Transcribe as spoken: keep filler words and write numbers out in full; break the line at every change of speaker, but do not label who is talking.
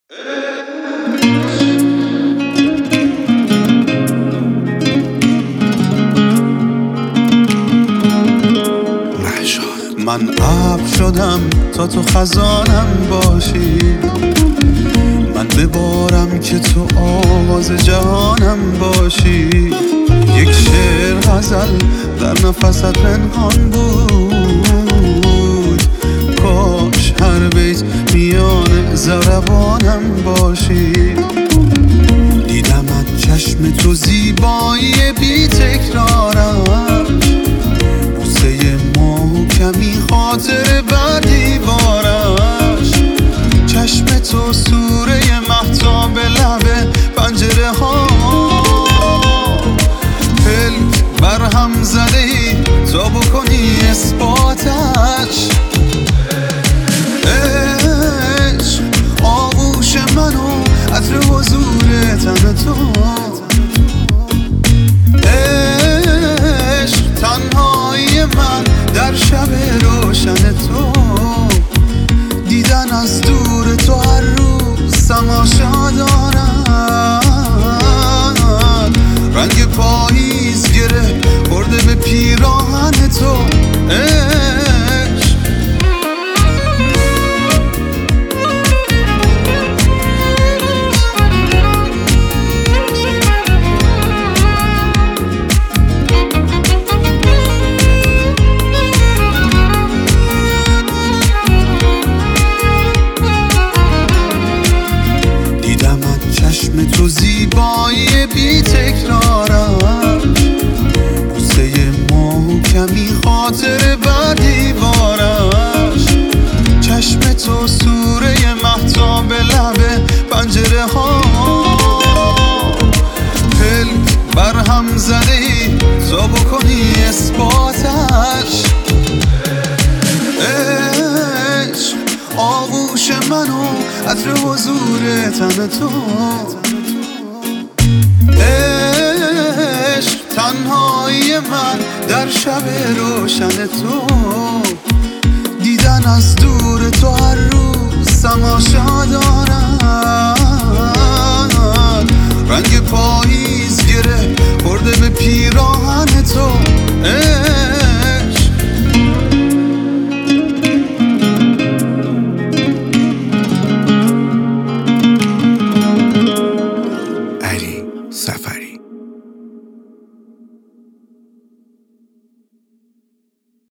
من ابر شدم تا تو خزانم باشی، من ببارم که تو آواز جهانم باشی. یک شعر غزل در نفست پنهان بود، کاش هر بیت میان ضربانم باشی. دیدمت چشم تو زیبایی بی تکرارم، بوسه محکمی خاطر بر دیوارش. چشم تو سوره مهتاب لب پنجره ها، پلک برهم زده ای تا بکنی اثباتش. عشق آغوش منو عطر حضور تن تو، عشق تنهایی من در شب روشن تو. دیدن از دور تو هر روز تماشا دارم، رنگ پاییز گره برده به پیراهن تو. عشق چشم تو زیبایی بی تکرارم، بوسه محکمی خاطر بر دیوارش. چشم تو سوره مهتاب لب پنجره ها، پلک برهم زده ای تا بکنی اثباتش. عشق آغوش منو عطر حضور تن تو، عشق تنهایی من در شب روشن تو. دیدن از دور تو هر روز تماشا دارم، رنگ پاییز گره برده به پیراهن تو.